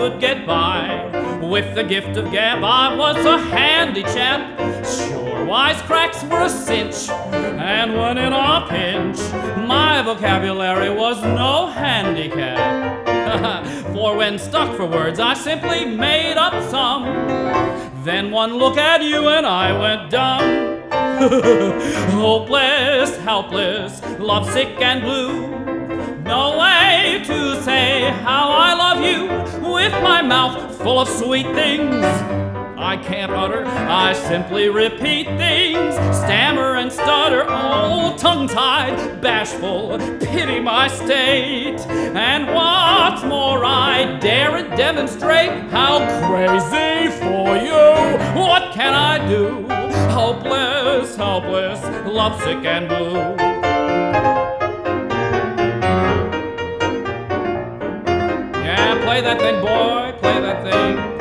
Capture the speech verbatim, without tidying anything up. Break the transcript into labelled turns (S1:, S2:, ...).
S1: could get by. With the gift of gab, I was a handy chap. Sure, wisecracks were a cinch, and when in a pinch, my vocabulary was no handicap. For when stuck for words, I simply made up some. Then one look at you and I went dumb. Hopeless, helpless, lovesick and blue. No way to say how I love you. With my mouth full of sweet things I can't utter, I simply repeat things, stammer and stutter, oh, tongue-tied, bashful, pity my state. And what's more, I daren't demonstrate how crazy for you. What can I do? Hopeless, helpless, lovesick and blue. Yeah, play that thing, boy, play that thing.